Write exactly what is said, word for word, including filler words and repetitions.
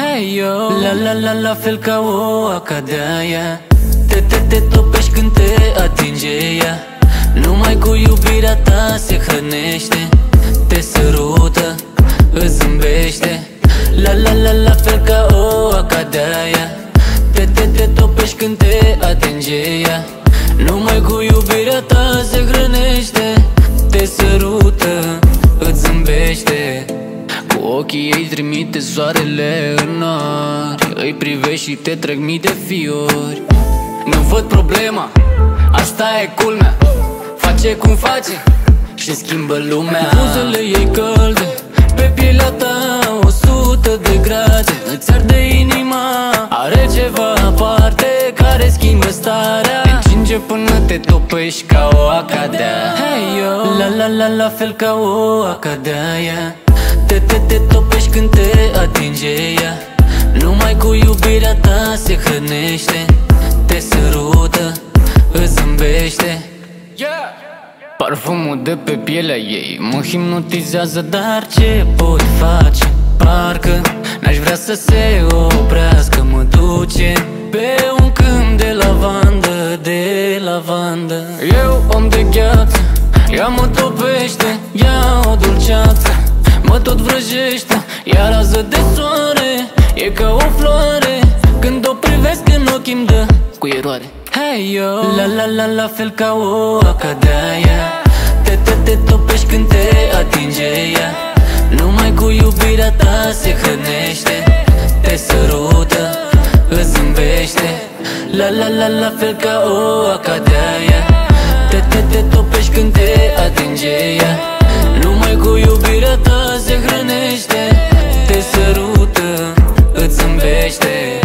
Hey yo, la la la la fel ca o acadea. Te, te, te topești când te atinge ea. Numai cu iubirea ta se hrănește. Te sărută, îți zâmbește. La la la la fel ca o acadea. Te, te, te topești când te atinge ea. Numai cu iubirea ta se hrănește. Te sărută, îți zâmbește. Cu ochii ei trimite soarele în nori. Îi privești și te trec mii de fiori. Nu văd problema, asta e culmea. Face cum face și schimbă lumea. Buzele ei călde, pe pielea ta o sută de grade. Îți arde inima, are ceva aparte care schimbă starea. Te încinge până te topești ca o acadea. Hey yo, la la la la fel ca o acadea. Te, te, te topești când te atinge ea. Numai cu iubirea ta se hrănește. Te sărută, îți zâmbește. Parfumul de pe pielea ei mă hipnotizează, dar ce pot face? Parcă n-aș vrea să se oprească. Mă duce pe un câmp de lavandă, de lavandă. Eu om de gheață, ea mă topește, ea o dulceață. Mă tot vrăjește, ea rază de soare. E ca o floare, când o privesc în ochii-mi dă cu eroare. Hey yo, la la la la fel ca o acadea. Te, te, te topești când te atinge ea. Numai cu iubirea ta se hrănește. Te sărută, îți zâmbește. La la la la fel ca o acadea. Te, te, te topești când te atinge ea. Numai cu iubirea ta se hrănește. Te sărută, îți zâmbește.